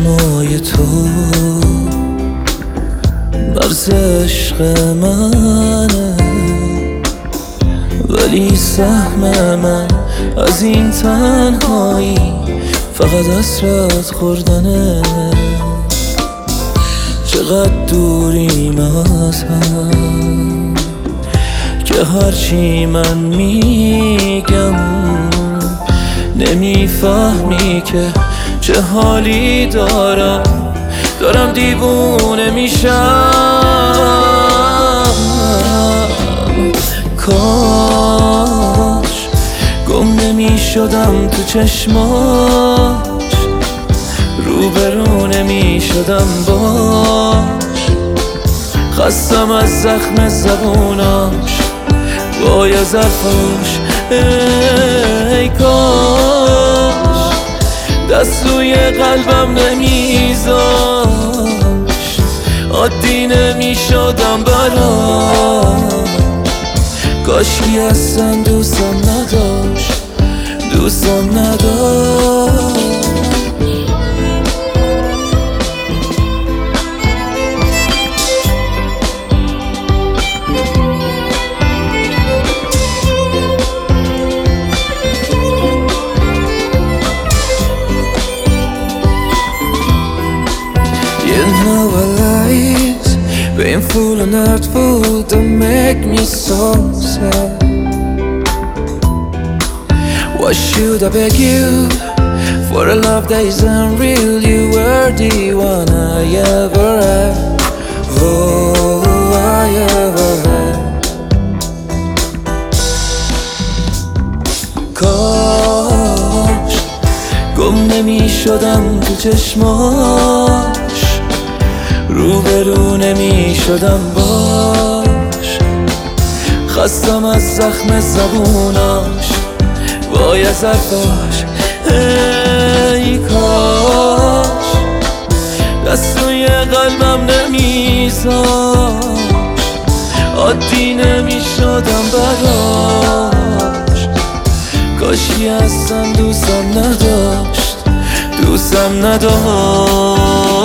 چشمای تو مرز عشق منه، ولی سهم من از این تنهایی فقط حسرت خوردنه. چقدر دوریم از هم که هرچی من میگم نمیفهمی که چه حالی دارم دیوونه میشم. کاش گم نمیشدم تو چشماش، روبرو نمیشدم باش، خستم از زخم زبوناش وای از حرفاش. ای کاش دست روی قلبم نمیذاشت، عادی نمیشدم براش. کاشکی اصلا دوستم نداشت. You know our lies, painful and hurtful, don't make me so sad. Why should I beg you for a love that isn't real? You were the one I ever had, oh, I ever had. کاش گم نمی شدم تو چشماش، روبرو نمی شدم باش، خستم از زخم زبوناش وای از حرفاش. ای کاش دست روی قلبم نمیذاشت، عادی نمیشدم براش. کاشی اصلا دوستم نداشت.